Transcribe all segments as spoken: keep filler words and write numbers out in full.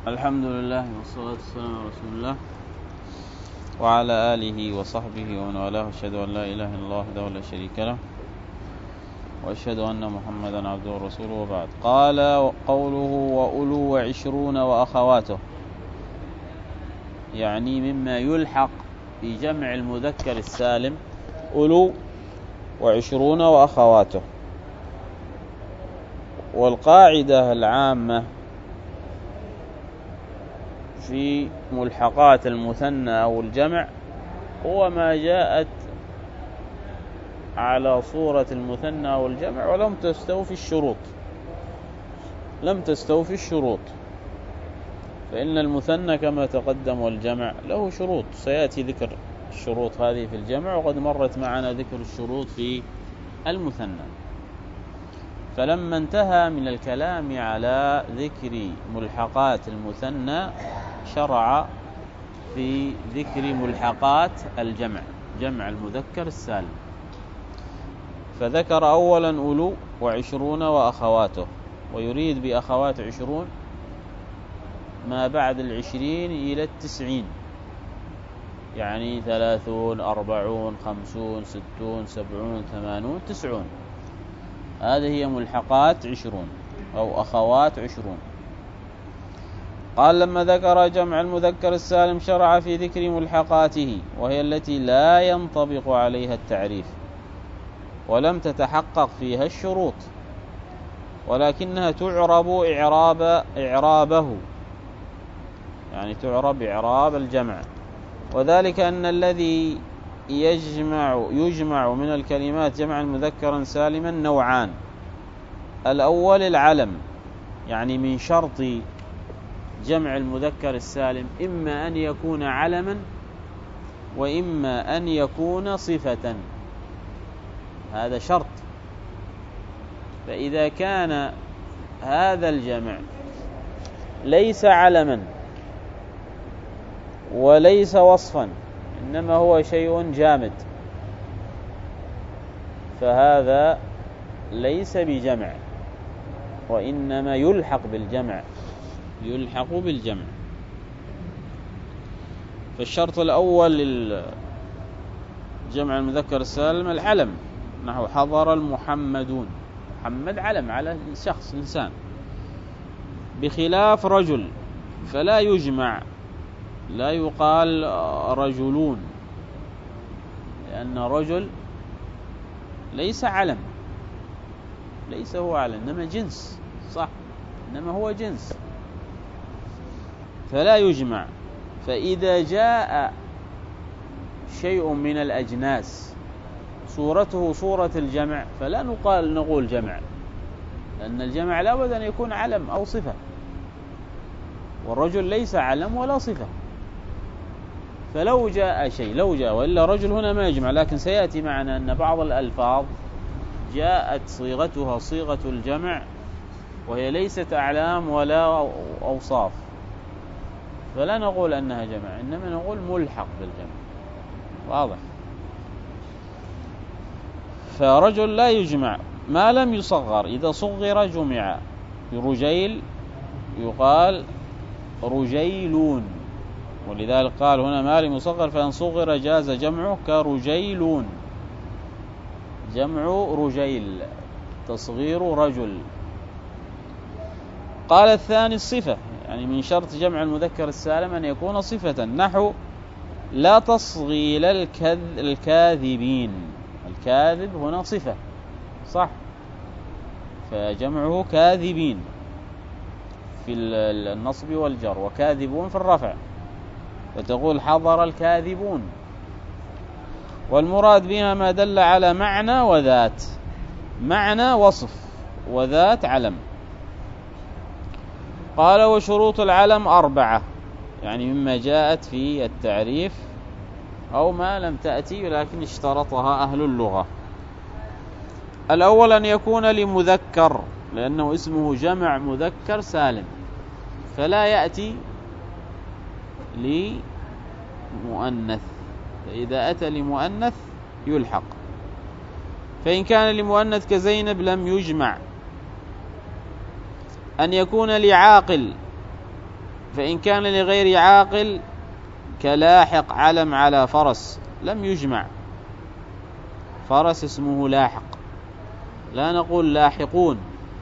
الحمد لله والصلاة والسلام على رسول الله وعلى آله وصحبه ومن والاه. أشهد أن لا إله إلا الله وحده لا شريك له وأشهد أن محمدا عبده ورسوله. وبعد. قال قوله وأولو وعشرون وأخواته، يعني مما يلحق في جمع المذكر السالم أولو وعشرون وأخواته. والقاعدة العامة في ملحقات المثنى أو الجمع هو ما جاءت على صورة المثنى أو الجمع ولم تستوفي الشروط لم تستوفي الشروط فإن المثنى كما تقدم والجمع له شروط، سيأتي ذكر الشروط هذه في الجمع، وقد مرت معنا ذكر الشروط في المثنى. فلما انتهى من الكلام على ذكر ملحقات المثنى شرع في ذكر ملحقات الجمع، جمع المذكر السالم. فذكر أولا أولو وعشرون وأخواته، ويريد بأخوات عشرون ما بعد العشرين إلى التسعين، يعني ثلاثون أربعون خمسون ستون سبعون ثمانون تسعون، هذه هي ملحقات عشرون أو أخوات عشرون. قال لما ذكر جمع المذكر السالم شرع في ذكر ملحقاته، وهي التي لا ينطبق عليها التعريف ولم تتحقق فيها الشروط، ولكنها تعرب إعراب إعرابه، يعني تعرب إعراب الجمع. وذلك أن الذي يجمع يجمع من الكلمات جمعا مذكرا سالما نوعان. الأول العلم، يعني من شرط جمع المذكر السالم إما أن يكون علما وإما أن يكون صفة، هذا شرط. فإذا كان هذا الجمع ليس علما وليس وصفا، إنما هو شيء جامد، فهذا ليس بجمع، وإنما يلحق بالجمع يلحق بالجمع. فالشرط الأول للجمع المذكر السالم العلم، نحو حضر المحمدون، محمد علم على شخص إنسان، بخلاف رجل فلا يجمع، لا يقال رجلون، لأن رجل ليس علم، ليس هو علم، إنما جنس، صح، إنما هو جنس فلا يجمع. فإذا جاء شيء من الأجناس صورته صورة الجمع فلا نقال نقول جمع، لأن الجمع لا بد أن يكون علم أو صفة، والرجل ليس علم ولا صفة. فلو جاء شيء لو جاء وإلا رجل هنا ما يجمع، لكن سيأتي معنا أن بعض الألفاظ جاءت صيغتها صيغة الجمع وهي ليست أعلام ولا أوصاف، فلا نقول أنها جمع، إنما نقول ملحق بالجمع، واضح. فرجل لا يجمع ما لم يصغر، إذا صغر جمع. رجيل يقال رجيلون، ولذلك قال هنا ما لم يصغر، فإن صغر جاز جمعه كرجيلون، جمع رجيل تصغير رجل. قال الثاني الصفة، يعني من شرط جمع المذكر السالم أن يكون صفة، نحو لا تصغيل الكاذبين، الكاذب هنا صفة، صح، فجمعه كاذبين في النصب والجر، وكاذبون في الرفع، فتقول حضر الكاذبون. والمراد بها ما دل على معنى وذات، معنى وصف وذات علم. قال وشروط العلم أربعة، يعني مما جاءت في التعريف أو ما لم تأتي لكن اشترطها أهل اللغة. الأول أن يكون لمذكر، لأنه اسمه جمع مذكر سالم، فلا يأتي لمؤنث، فإذا أتى لمؤنث يلحق. فإن كان لمؤنث كزينب لم يجمع. أن يكون لعاقل، فإن كان لغير عاقل كلاحق علم على فرس لم يجمع. فرس اسمه لاحق، لا نقول لاحقون،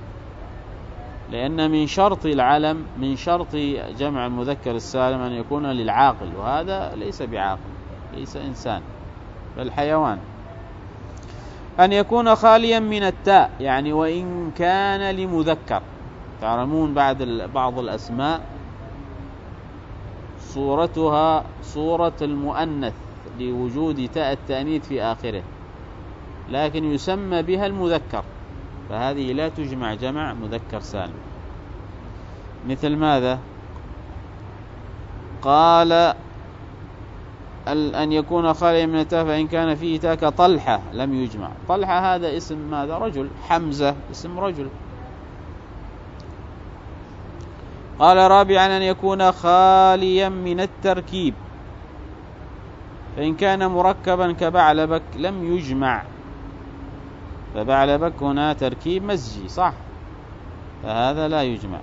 لأن من شرط العلم من شرط جمع المذكر السالم أن يكون للعاقل، وهذا ليس بعاقل، ليس إنسان بل حيوان. أن يكون خاليا من التاء، يعني وإن كان لمذكر. تعلمون بعد بعض الأسماء صورتها صورة المؤنث لوجود تاء التأنيث في آخره، لكن يسمى بها المذكر، فهذه لا تجمع جمع مذكر سالم. مثل ماذا؟ قال أن يكون خاليا من التاء فإن كان فيه تاء كطلحة لم يجمع. طلحة هذا اسم ماذا؟ رجل. حمزة اسم رجل. قال رابعا أن يكون خاليا من التركيب، فإن كان مركبا كبعلبك لم يجمع. فبعلبك هنا تركيب مزجي صح، فهذا لا يجمع.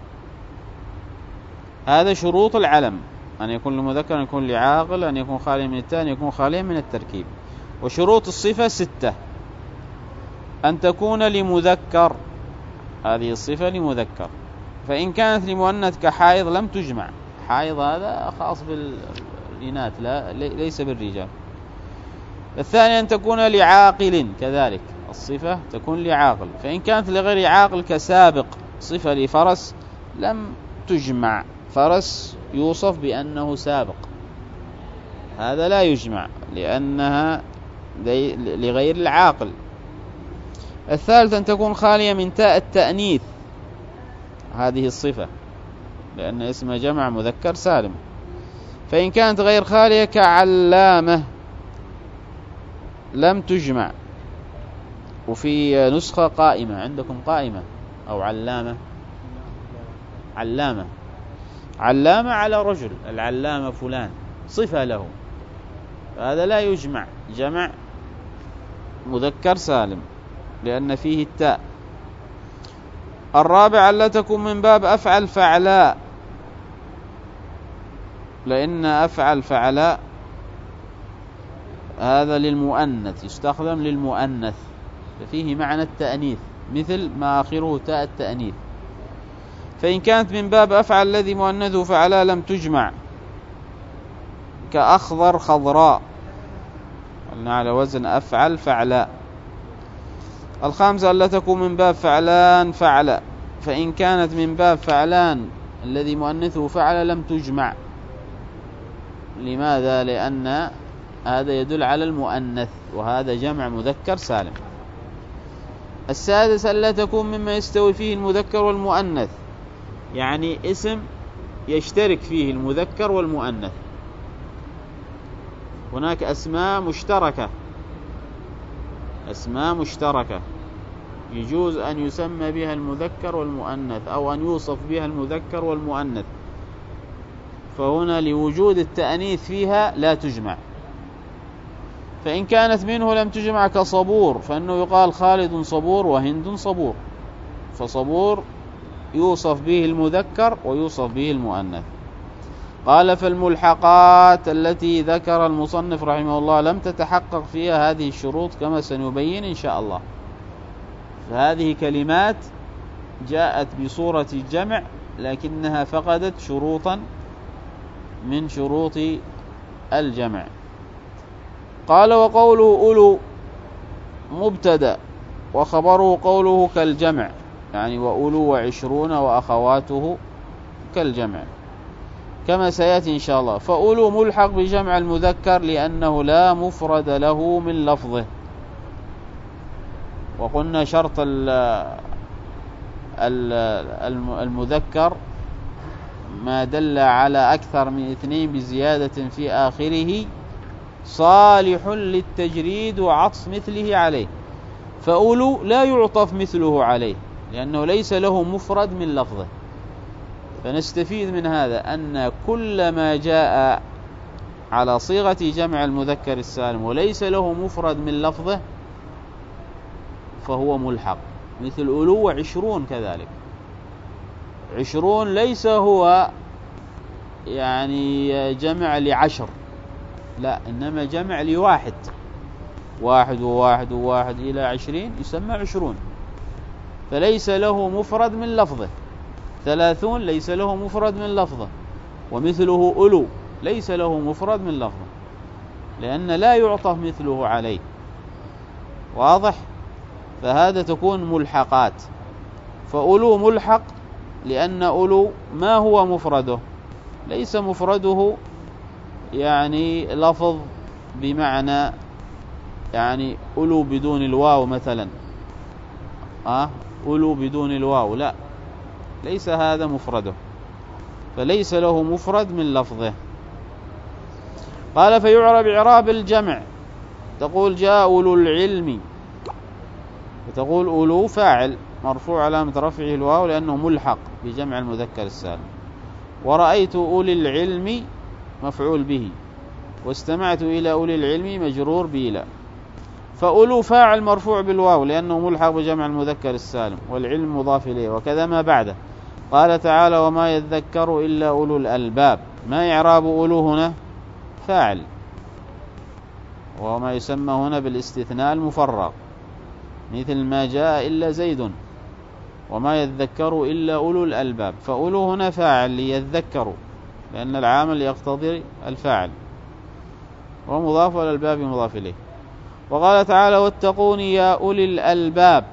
هذا شروط العلم، أن يكون لمذكر، أن يكون لعاقل، أن يكون خاليا من التاء، أن يكون خاليا من التركيب. وشروط الصفة ستة: أن تكون لمذكر، هذه الصفة لمذكر، فإن كانت لمؤنث كحائض لم تجمع. حائض هذا خاص بالإناث لا ليس بالرجال. الثاني أن تكون لعاقل، كذلك الصفة تكون لعاقل، فإن كانت لغير عاقل كسابق، صفة لفرس لم تجمع. فرس يوصف بأنه سابق، هذا لا يجمع لأنها لغير العاقل. الثالث أن تكون خالية من تاء التأنيث، هذه الصفة لأن اسم جمع مذكر سالم، فإن كانت غير خالية كعلامة لم تجمع. وفي نسخة قائمة، عندكم قائمة أو علامة؟ علامة علامة على رجل، العلامة فلان صفة له، هذا لا يجمع جمع مذكر سالم لأن فيه التاء. الرابع لا تكون من باب أفعل فعلاء، لأن أفعل فعلاء هذا للمؤنث، يستخدم للمؤنث، ففيه معنى التأنيث، مثل ما آخره تاء التأنيث. فإن كانت من باب أفعل الذي مؤنثه فعلاء لم تجمع، كأخضر خضراء، قلنا على وزن أفعل فعلاء. الخامسة لا تكون من باب فعلان فعل، فإن كانت من باب فعلان الذي مؤنثه فعل لم تجمع. لماذا؟ لأن هذا يدل على المؤنث، وهذا جمع مذكر سالم. السادس لا تكون مما يستوي فيه المذكر والمؤنث، يعني اسم يشترك فيه المذكر والمؤنث. هناك أسماء مشتركة، أسماء مشتركة يجوز أن يسمى بها المذكر والمؤنث، أو أن يوصف بها المذكر والمؤنث، فهنا لوجود التأنيث فيها لا تجمع. فإن كانت منه لم تجمع كصبور، فإنه يقال خالد صبور وهند صبور، فصبور يوصف به المذكر ويوصف به المؤنث. قال فالملحقات التي ذكر المصنف رحمه الله لم تتحقق فيها هذه الشروط كما سنبين إن شاء الله. فهذه كلمات جاءت بصورة الجمع لكنها فقدت شروطا من شروط الجمع. قال وقوله أولو مبتدأ، وخبره قوله كالجمع، يعني وأولو وعشرون وأخواته كالجمع كما سيأتي إن شاء الله. فأولو ملحق بجمع المذكر لأنه لا مفرد له من لفظه. وقلنا شرط المذكر ما دل على أكثر من اثنين بزيادة في آخره صالح للتجريد وعطف مثله عليه. فأولو لا يعطف مثله عليه لأنه ليس له مفرد من لفظه. فنستفيد من هذا أن كل ما جاء على صيغة جمع المذكر السالم وليس له مفرد من لفظه فهو ملحق، مثل أولو وعشرون كذلك. عشرون ليس هو يعني جمع لعشر، لا، إنما جمع لواحد، واحد وواحد وواحد إلى عشرين يسمى عشرون، فليس له مفرد من لفظه. ثلاثون ليس له مفرد من لفظه، ومثله ألو ليس له مفرد من لفظه، لأن لا يعطف مثله عليه. واضح؟ فهذا تكون ملحقات. فألو ملحق لأن ألو ما هو مفرده؟ ليس مفرده يعني لفظ بمعنى يعني ألو بدون الواو مثلا، أه؟ ألو بدون الواو، لا، ليس هذا مفرده، فليس له مفرد من لفظه. قال فيعرب إعراب الجمع، تقول جاء أولو العلم، وتقول أولو فاعل مرفوع علامة رفعه الواو لأنه ملحق بجمع المذكر السالم، ورأيت أولي العلم مفعول به، واستمعت إلى أولي العلم مجرور بإلى. فأولو فاعل مرفوع بالواو لأنه ملحق بجمع المذكر السالم، والعلم مضاف إليه، وكذا ما بعده. قال تعالى وما يذكر إلا أولو الألباب. ما إعراب أولو هنا؟ فاعل، وهو ما يسمى هنا بالاستثناء المفرغ، مثل ما جاء إلا زيد، وما يذكر إلا أولو الألباب. فأولو هنا فاعل ليذكروا، لأن العامل يقتضي الفاعل، ومضاف والألباب مضاف إليه. وقال تعالى واتقوني يا أولي الألباب،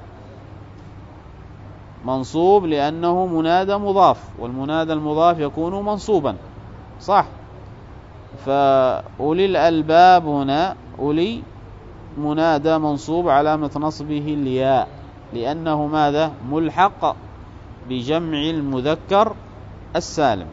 منصوب لأنه منادى مضاف، والمنادى المضاف يكون منصوبا، صح؟ فأولي الألباب هنا أولي منادى منصوب علامة نصبه الياء، لأنه ماذا؟ ملحق بجمع المذكر السالم.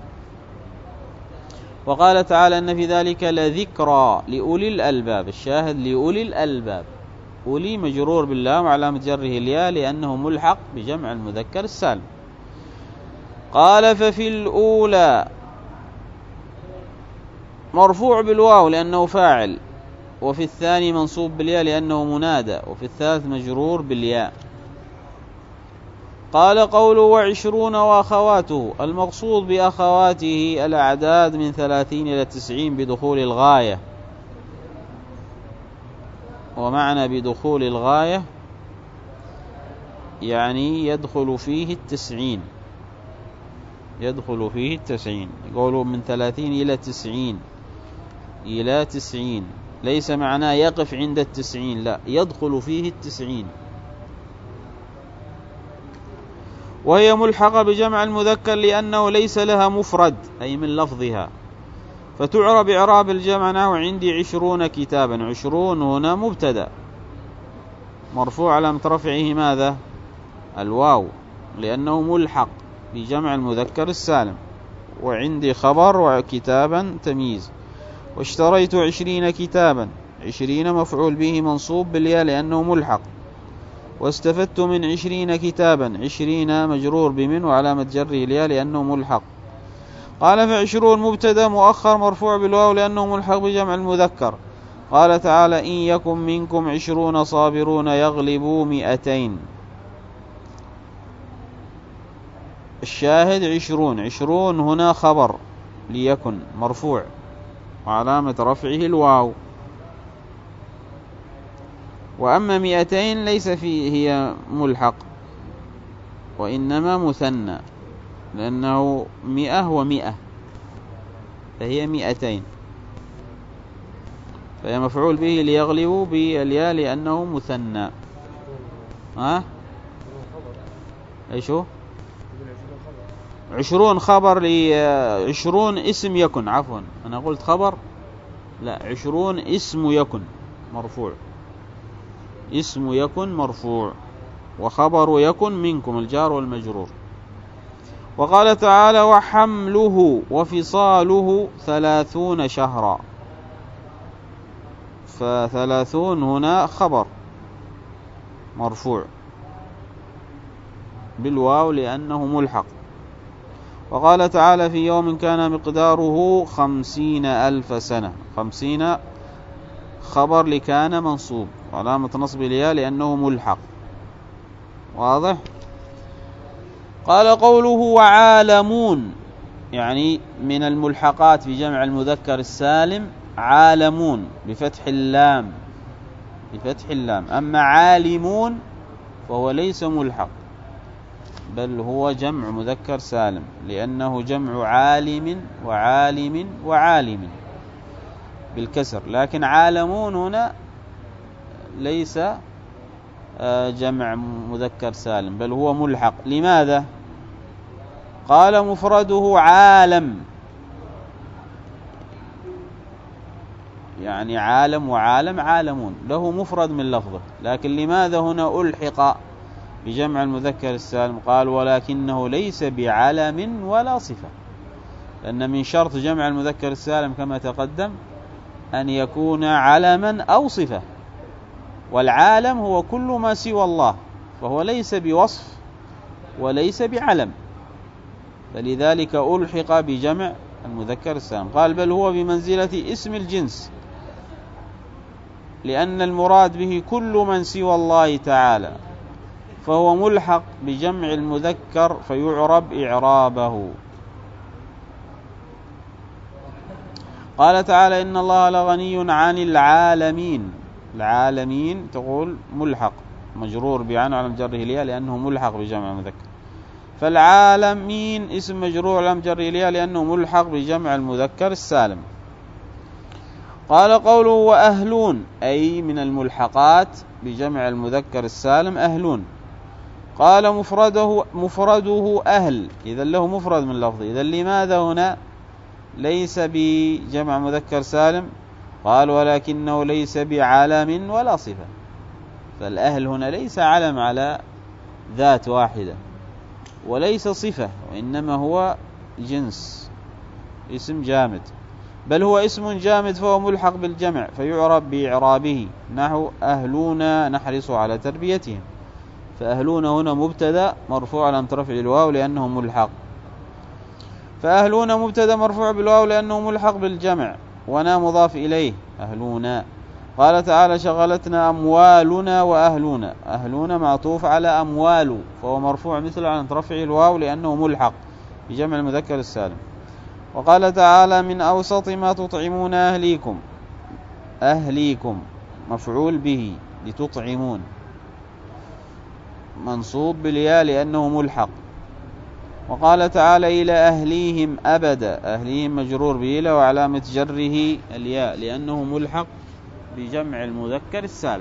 وقال تعالى إن في ذلك لذكرى لأولي الألباب، الشاهد لأولي الألباب، أولي مجرور باللام وعلامة جره الياء لأنه ملحق بجمع المذكر السالم. قال ففي الأولى مرفوع بالواو لأنه فاعل، وفي الثاني منصوب بالياء لأنه منادى، وفي الثالث مجرور بالياء. قال قوله وعشرون وأخواته، المقصود بأخواته الأعداد من ثلاثين إلى تسعين بدخول الغاية. ومعنى بدخول الغاية يعني يدخل فيه التسعين، يدخل فيه التسعين. يقولوا من ثلاثين إلى تسعين، إلى تسعين، ليس معناه يقف عند التسعين، لا، يدخل فيه التسعين. وهي ملحقة بجمع المذكر لأنه ليس لها مفرد أي من لفظها، فتعرب إعراب الجمع نحو عندي عشرون كتابا. عشرون هنا مبتدأ مرفوع علامة رفعه ماذا؟ الواو، لأنه ملحق بجمع المذكر السالم. وعندي خبر، وكتابا تمييز. واشتريت عشرين كتابا، عشرين مفعول به منصوب بالياء لأنه ملحق. واستفدت من عشرين كتابا، عشرين مجرور بمن وعلامة جره الياء لأنه ملحق. قال فعشرون مبتدا مؤخر مرفوع بالواو لأنه ملحق بجمع المذكر. قال تعالى إن يكن منكم عشرون صابرون يغلبوا مئتين. الشاهد عشرون، عشرون هنا خبر ليكن مرفوع وعلامة رفعه الواو. وأما مئتين ليس فيه هي ملحق، وإنما مثنى، لأنه مئة ومئة، فهي مئتين، فهي مفعول به ليغلبوا بالياء لأنه مثنى. ها؟ ايش هو؟ عشرون خبر لعشرون اسم يكن، عفوا أنا قلت خبر، لا، عشرون اسم يكن مرفوع، اسم يكن مرفوع، وخبر يكن منكم الجار والمجرور. وقال تعالى وحمله وفصاله ثلاثون شهرا. فثلاثون هنا خبر مرفوع بالواو لأنه ملحق. وقال تعالى في يوم كان مقداره خمسين ألف سنة. خمسين خبر لكان منصوب علامة نصب الياء لأنه ملحق. واضح؟ قال قوله وعالمون، يعني من الملحقات في جمع المذكر السالم عالمون بفتح اللام بفتح اللام. أما عالمون فهو ليس ملحق، بل هو جمع مذكر سالم، لأنه جمع عالم وعالم وعالم بالكسر. لكن عالمون هنا ليس جمع مذكر سالم، بل هو ملحق. لماذا؟ قال مفرده عالم، يعني عالم وعالم عالمون، له مفرد من لفظه. لكن لماذا هنا ألحق بجمع المذكر السالم؟ قال ولكنه ليس بعلم ولا صفة، لأن من شرط جمع المذكر السالم كما تقدم أن يكون علما أو صفة، والعالم هو كل ما سوى الله، فهو ليس بوصف وليس بعلم، فلذلك ألحق بجمع المذكر السالم. قال بل هو بمنزلة اسم الجنس، لأن المراد به كل من سوى الله تعالى، فهو ملحق بجمع المذكر فيعرب إعرابه. قال تعالى إن الله لغني عن العالمين. العالمين تقول ملحق مجرور بعن على جره الياء لأنه ملحق بجمع المذكر، فالعالمين اسم مجرور على جره الياء لأنه ملحق بجمع المذكر السالم. قال قوله وأهلون أي من الملحقات بجمع المذكر السالم أهلون. قال مفرده مفرده أهل، إذا له مفرد من لفظه. إذا لماذا هنا ليس بجمع مذكر سالم؟ قال ولكنه ليس بعلم ولا صفة، فالأهل هنا ليس علم على ذات واحدة وليس صفة، وإنما هو جنس اسم جامد، بل هو اسم جامد فهو ملحق بالجمع فيعرب بإعرابه، نحو أهلون نحرص على تربيتهم. فأهلون هنا مبتدا مرفوع على رفع الواو لأنه ملحق، فأهلون مبتدا مرفوع بالواو لأنه ملحق بالجمع، ونا مضاف إليه أهلون. قال تعالى شغلتنا أموالنا وأهلنا. أهلنا معطوف على أموال، فهو مرفوع مثل على رفع الواو لأنه ملحق بجمع المذكر السالم. وقال تعالى من أوسط ما تطعمون أهليكم. أهليكم مفعول به لتطعمون منصوب بالياء لأنه ملحق. وقال تعالى إلى أهليهم أبدا. أهليهم مجرور بإلى وعلامة جره الياء لأنه ملحق بجمع المذكر السالم.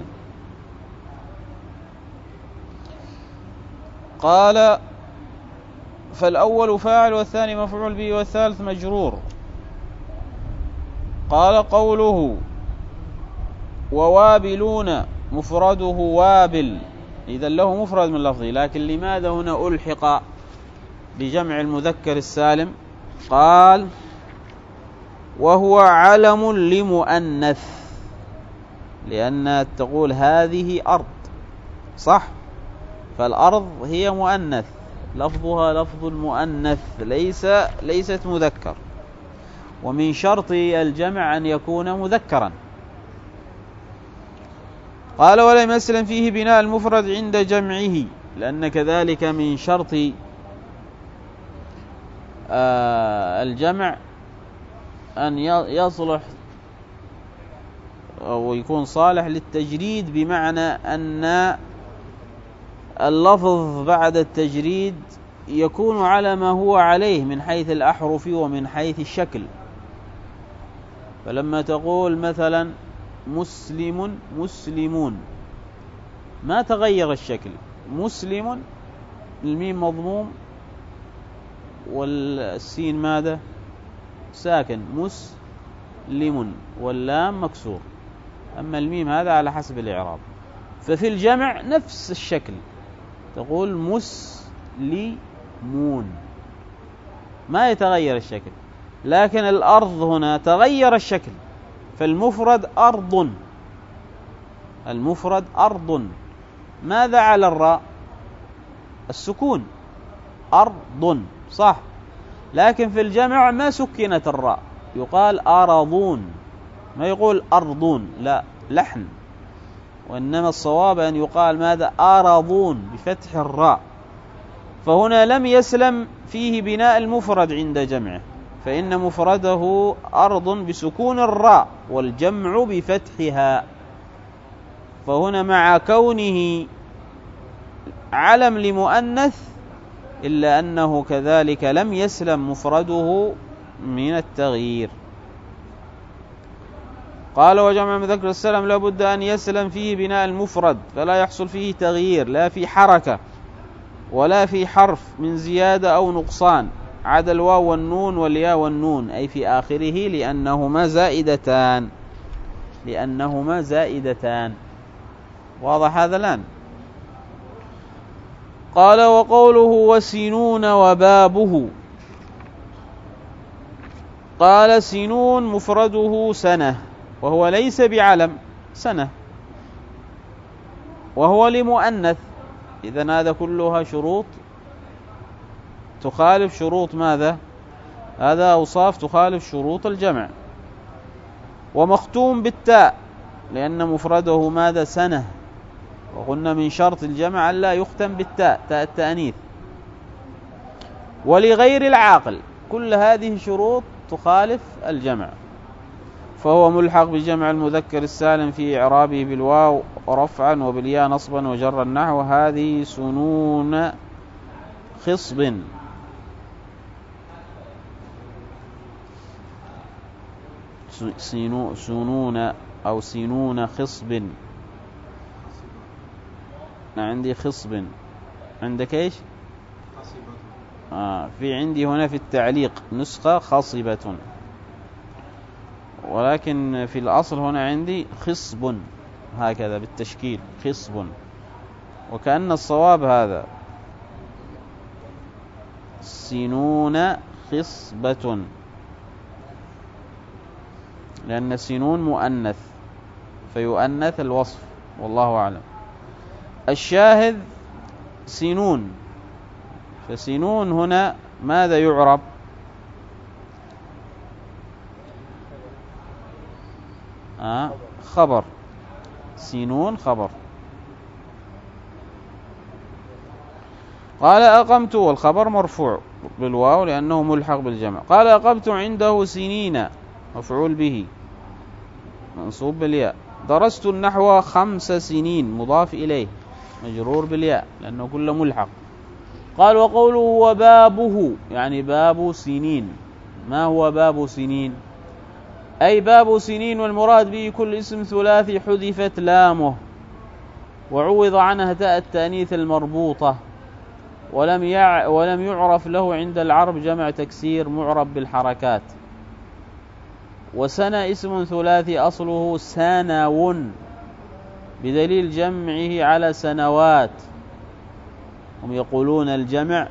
قال فالأول فاعل والثاني مفعول به والثالث مجرور. قال قوله ووابلون مفرده وابل، إذا له مفرد من لفظه، لكن لماذا هنا ألحق بجمع المذكر السالم؟ قال وهو علم لمؤنث، لأن تقول هذه أرض صح، فالأرض هي مؤنث، لفظها لفظ المؤنث ليس ليست مذكر، ومن شرط الجمع أن يكون مذكرا. قال ولم يسلم فيه بناء المفرد عند جمعه، لأن كذلك من شرط الجمع أن يصلح أو يكون صالح للتجريد، بمعنى أن اللفظ بعد التجريد يكون على ما هو عليه من حيث الأحرف ومن حيث الشكل. فلما تقول مثلا مسلم مسلمون ما تغير الشكل، مسلم الميم مضموم والسين ماذا ساكن، مسلم واللام مكسور، أما الميم هذا على حسب الإعراب. ففي الجمع نفس الشكل، تقول مسلمون ما يتغير الشكل، لكن الأرض هنا تغير الشكل، فالمفرد أرض، المفرد أرض. ماذا على الراء؟ السكون، أرض صح، لكن في الجمع ما سكنت الراء، يقال أرضون ما يقول أرضون، لا لحن، وإنما الصواب أن يقال ماذا أرضون بفتح الراء. فهنا لم يسلم فيه بناء المفرد عند جمعه، فإن مفرده أرض بسكون الراء والجمع بفتحها، فهنا مع كونه علم لمؤنث إلا أنه كذلك لم يسلم مفرده من التغيير. قال وجمع مذكر السالم لا بد أن يسلم فيه بناء المفرد، فلا يحصل فيه تغيير لا في حركة ولا في حرف من زيادة أو نقصان عدا الواو والنون والياء والنون، أي في آخره، لأنهما زائدتان لأنهما زائدتان واضح هذا الآن؟ قال وقوله وسنون وبابه. قال سنون مفرده سنة، وهو ليس بعلم، سنة وهو لمؤنث، إذن هذا كلها شروط تخالف شروط ماذا؟ هذا أوصاف تخالف شروط الجمع. ومختوم بالتاء لأن مفرده ماذا؟ سنة، وقلنا من شرط الجمع ألا يختم بالتاء، تاء التأنيث. ولغير العاقل، كل هذه شروط تخالف الجمع، فهو ملحق بجمع المذكر السالم في إعرابه بالواو رفعا وبالياء نصبا وجرا، نحو هذه سنون خصب. سنون أو سنون خصب. عندي خصب، عندك ايش؟ آه في عندي هنا في التعليق نسخة خصبة، ولكن في الأصل هنا عندي خصب هكذا بالتشكيل خصب، وكأن الصواب هذا سنون خصبة، لأن سنون مؤنث فيؤنث الوصف، والله أعلم. الشاهد سنون، فسنون هنا ماذا يعرب؟ آه خبر، سنون خبر. قال أقمت، والخبر مرفوع بالواو لأنه ملحق بالجمع. قال أقمت عنده سنين، مفعول به منصوب بالياء. درست النحو خمس سنين، مضاف إليه مجرور بالياء لأنه كله ملحق. قال وقوله وبابه، يعني باب سنين. ما هو باب سنين؟ أي باب سنين، والمراد به كل اسم ثلاثي حذفت لامه وعوض عنها تاء التأنيث المربوطة، ولم يع ولم يعرف له عند العرب جمع تكسير معرب بالحركات. وسنة اسم ثلاثي أصله سنو بدليل جمعه على سنوات. هم يقولون الجمع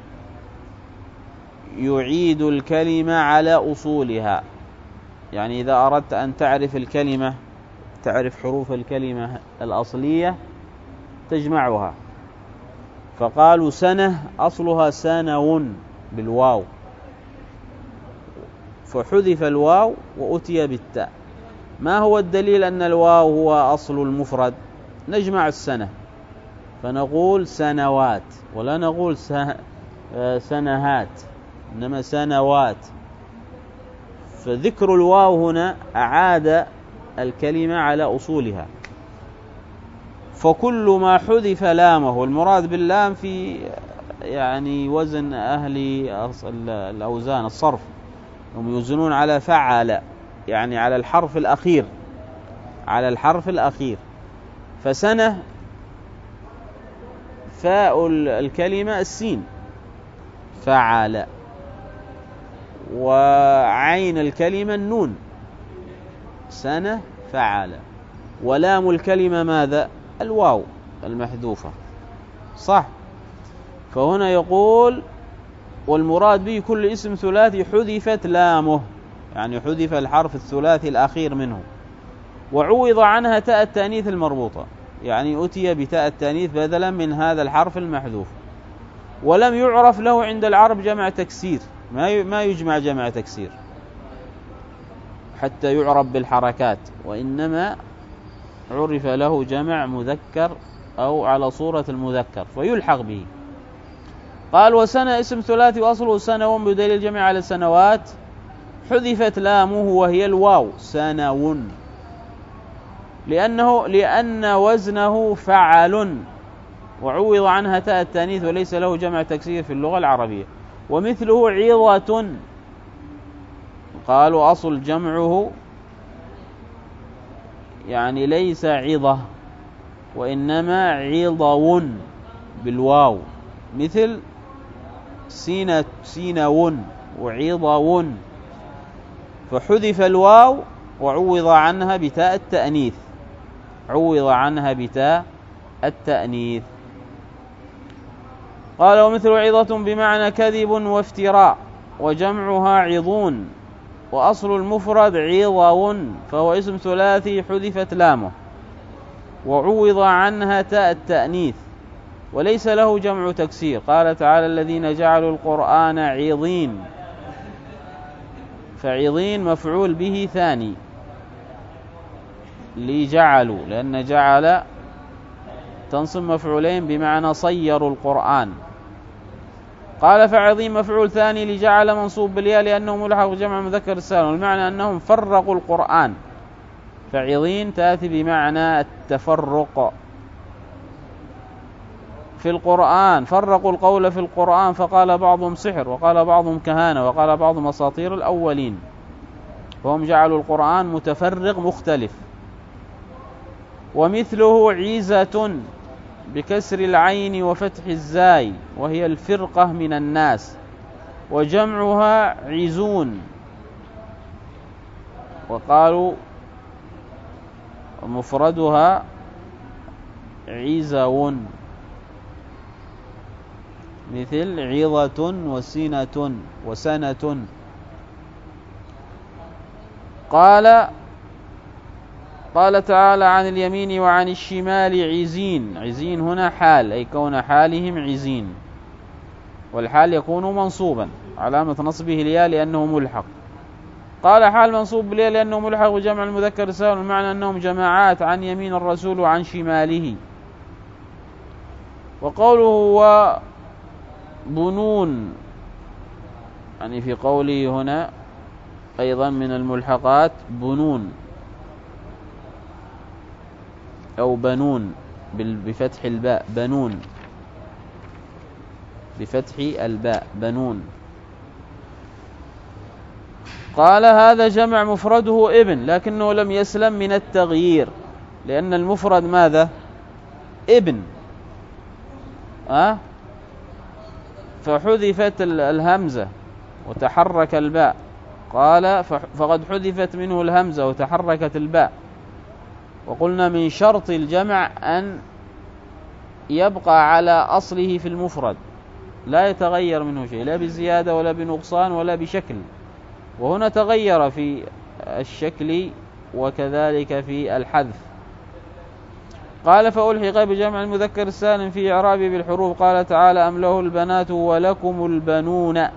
يعيد الكلمة على أصولها، يعني إذا أردت أن تعرف الكلمة، تعرف حروف الكلمة الأصلية تجمعها، فقالوا سنة أصلها سنو بالواو، فحذف الواو وأتي بالتاء. ما هو الدليل أن الواو هو أصل المفرد؟ نجمع السنة فنقول سنوات، ولا نقول سنهات، إنما سنوات. فذكر الواو هنا أعاد الكلمة على أصولها. فكل ما حذف لامه، والمراد باللام في يعني وزن أهل الأوزان الصرف، هم يوزنون على فعل، يعني على الحرف الأخير، على الحرف الأخير. فسنة فاء الكلمة السين فعل، وعين الكلمة النون سنة فعل، ولام الكلمة ماذا؟ الواو المحذوفة، صح؟ فهنا يقول والمراد به كل اسم ثلاثي حذفت لامه، يعني حذف الحرف الثلاثي الأخير منه، وعوض عنها تاء التأنيث المربوطة، يعني أتي بتاء التأنيث بدلا من هذا الحرف المحذوف. ولم يعرف له عند العرب جمع تكسير، ما يجمع جمع تكسير حتى يعرب بالحركات، وإنما عرف له جمع مذكر أو على صورة المذكر فيلحق به. قال وسنة اسم ثلاثي وأصله سنو بدليل الجمع على سنوات، حذفت لامه وهي الواو سنو، لأنه لأن وزنه فعل، وعوض عنها تاء التانيث وليس له جمع تكسير في اللغة العربية. ومثله عظة، قالوا أصل جمعه يعني ليس عظة وإنما عظو بالواو، مثل سينة سينو وعظو، فحذف الواو وعوض عنها بتاء التأنيث، عوض عنها بتاء التأنيث. قال ومثل عظة بمعنى كذب وافتراء، وجمعها عظون، وأصل المفرد عظو، فهو اسم ثلاثي حذفت لامه وعوض عنها تاء التأنيث وليس له جمع تكسير. قال تعالى الذين جعلوا القرآن عظين، فعظين مفعول به ثاني لجعلوا، لأن جعل تنصب مفعولين بمعنى صيروا القرآن. قال فعظيم مفعول ثاني لجعل منصوب بالياء لأنه ملحق بجمع مذكر السالم، والمعنى أنهم فرقوا القرآن، فعظين تأتي بمعنى التفرق في القرآن، فرقوا القول في القرآن، فقال بعضهم سحر وقال بعضهم كهانة وقال بعضهم أساطير الأولين، فهم جعلوا القرآن متفرق مختلف. ومثله عيزة بكسر العين وفتح الزاي، وهي الفرقة من الناس، وجمعها عزون، وقالوا مفردها عزون، مثل عظة وسنة وسنة. قال قال تعالى عن اليمين وعن الشمال عزين، عزين هنا حال، أي كون حالهم عزين، والحال يكون منصوبا علامة نصبه الياء لأنه ملحق. قال حال منصوب بالياء لأنه ملحق بجمع المذكر السالم، المعنى أنهم جماعات عن يمين الرسول وعن شماله. وقوله وبنون يعني في قوله هنا أيضا من الملحقات بنون أو بنون بفتح الباء، بنون بفتح الباء بنون. قال هذا جمع مفرده ابن، لكنه لم يسلم من التغيير، لأن المفرد ماذا؟ ابن، أه؟ فحذفت الهمزة وتحرك الباء، قال فقد حذفت منه الهمزة وتحركت الباء. وقلنا من شرط الجمع أن يبقى على أصله في المفرد، لا يتغير منه شيء، لا بزيادة ولا بنقصان ولا بشكل، وهنا تغير في الشكل وكذلك في الحذف. قال فألحق بجمع المذكر السالم في إعرابه بالحروف. قال تعالى أم له البنات ولكم البنون،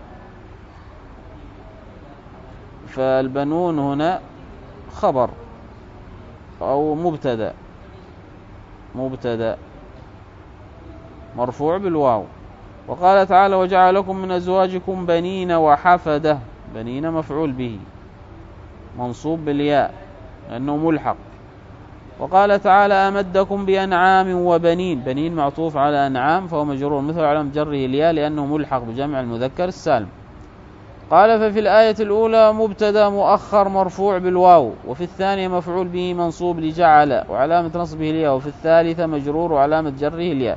فالبنون هنا خبر أو مبتدأ مبتدأ مرفوع بالواو. وقال تعالى وجعل لكم من أزواجكم بنين وحفدة، بنين مفعول به منصوب بالياء لأنه ملحق. وقال تعالى أمدكم بأنعام وبنين، بنين معطوف على أنعام فهو مجرور مثل علامة جره الياء لأنه ملحق بجمع المذكر السالم. قال ففي الآية الأولى مبتدا مؤخر مرفوع بالواو، وفي الثانية مفعول به منصوب لجعل وعلامة نصبه الياء، وفي الثالثة مجرور وعلامة جره الياء.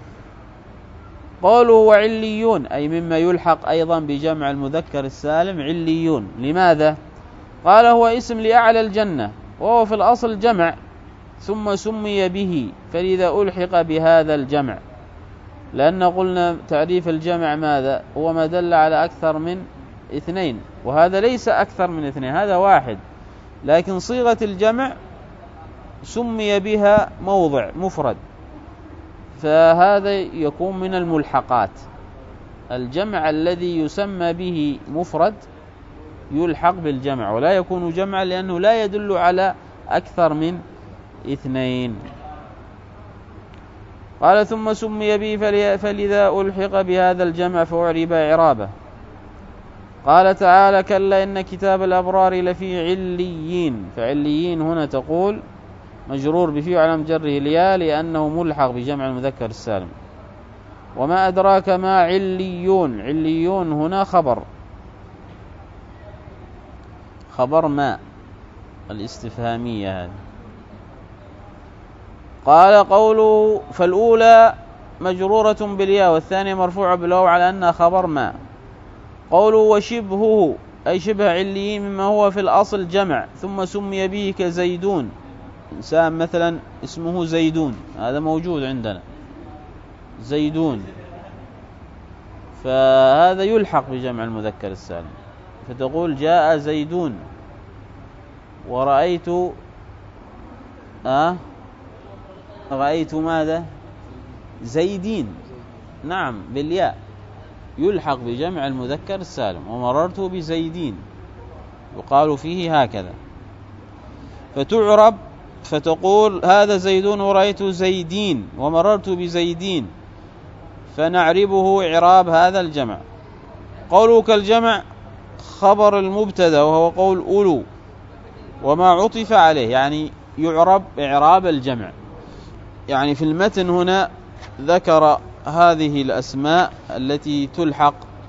قالوا وعليون أي مما يلحق أيضا بجمع المذكر السالم عليون. لماذا؟ قال هو اسم لأعلى الجنة، وهو في الأصل جمع ثم سمي به، فلذا ألحق بهذا الجمع، لأن قلنا تعريف الجمع ماذا؟ هو ما دل على أكثر من اثنين، وهذا ليس أكثر من اثنين، هذا واحد، لكن صيغة الجمع سمي بها موضع مفرد، فهذا يكون من الملحقات. الجمع الذي يسمى به مفرد يلحق بالجمع، ولا يكون جمعا لأنه لا يدل على أكثر من اثنين. قال ثم سمي به فلذا ألحق بهذا الجمع فأعرب إعرابه. قال تعالى كلا إن كتاب الأبرار لفي عليين، فعليين هنا تقول مجرور بفي علم جره الياء لأنه ملحق بجمع المذكر السالم. وما أدراك ما عليون، عليون هنا خبر خبر ما الاستفهامية هذه. قال قوله فالأولى مجرورة بالياء والثانية مرفوعة بالواو على أنها خبر ما. قوله وشبهه أي شبه عليين مما هو في الأصل جمع ثم سمي به كزيدون، إنسان مثلا اسمه زيدون، هذا موجود عندنا زيدون، فهذا يلحق بجمع المذكر السالم، فتقول جاء زيدون ورأيت أه رأيت ماذا زيدين، نعم بالياء يلحق بجمع المذكر السالم. ومررت بزيدين يقال فيه هكذا، فتعرب فتقول هذا زيدون ورأيت زيدين ومررت بزيدين، فنعربه إعراب هذا الجمع. قوله كالجمع خبر المبتدا وهو قول أولو وما عطف عليه، يعني يعرب إعراب الجمع. يعني في المتن هنا ذكر هذه الأسماء التي تلحق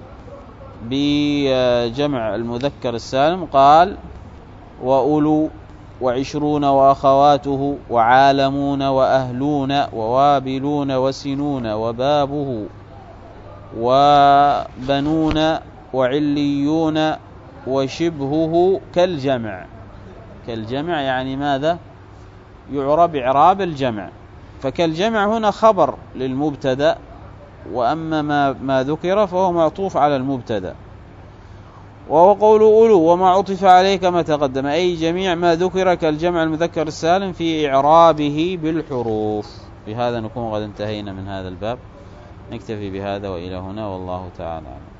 بجمع المذكر السالم، قال وأولو وعشرون وأخواته وعالمون وأهلون ووابلون وسنون وبابه وبنون وعليون وشبهه كالجمع. كالجمع يعني ماذا؟ يعرب إعراب الجمع. فكالجمع هنا خبر للمبتدا، وأما ما, ما ذكر فهو معطوف على المبتدا. وهو قول أولو وما عطف عليه كما تقدم، أي جميع ما ذكر كالجمع المذكر السالم في إعرابه بالحروف. بهذا نكون قد انتهينا من هذا الباب، نكتفي بهذا وإلى هنا والله تعالى.